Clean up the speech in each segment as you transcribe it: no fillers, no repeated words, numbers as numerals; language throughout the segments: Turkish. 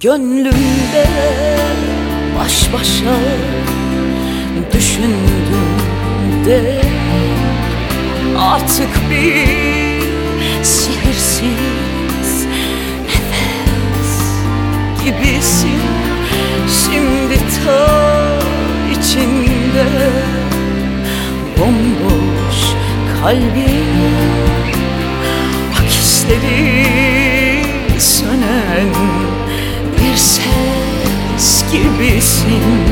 Gönlümde baş başa düşündüm de artık bir sihirsiz nefes gibisin. Şimdi ta içinde bomboş kalbim, akisleri sönen bir ses gibisin.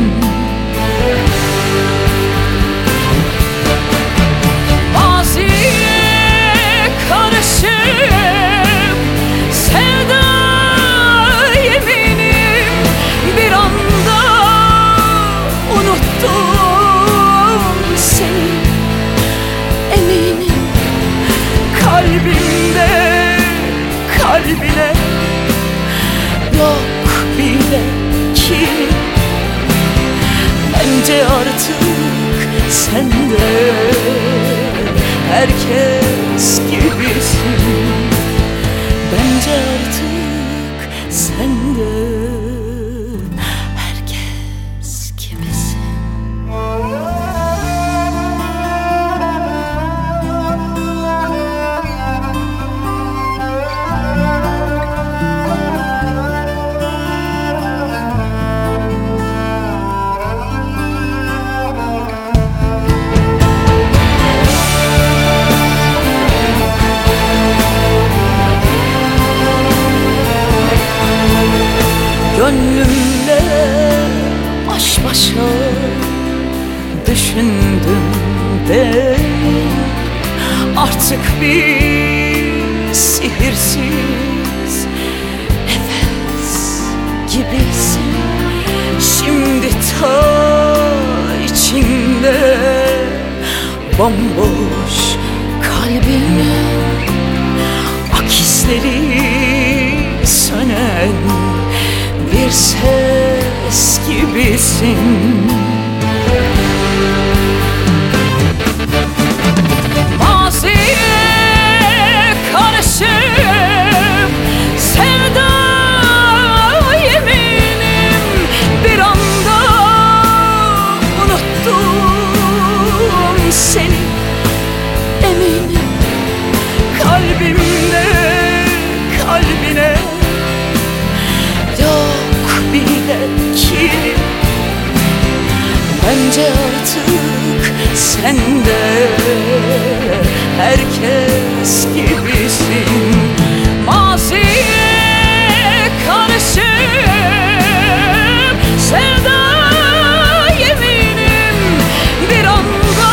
Maziye karışıp sevda yeminim, bir anda unuttum seni. Eminim kalbimde kalbine yok bile ki. Bence artık sen de herkes gibisin. Bence artık sen de herkes gibisin. Gönlümle baş başa düşündüm de artık bir sihirsiz nefes gibisin. Şimdi ta içinde bomboş kalbimin, akisleri sönen bir ses gibisin. Maziye karışıp sevda yeminim, bir anda unuttum seni. Eminim kalbimde kalbine ki. Bence artık sen de herkes gibisin. Maziye karışıp sevda yeminim, bir anda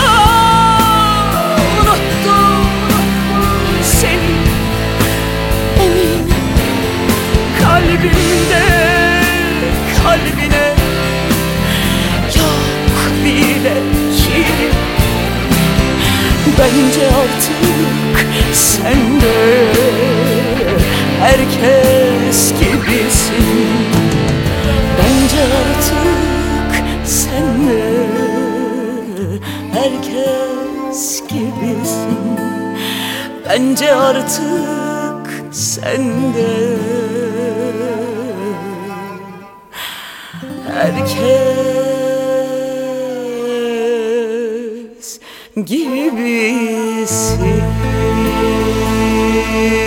unuttum seni. Eminim kalbimde kalbine yok bile ki. Bence artık sen de herkes gibisin. Bence artık sen de herkes gibisin. Bence artık sen de herkes gibisin.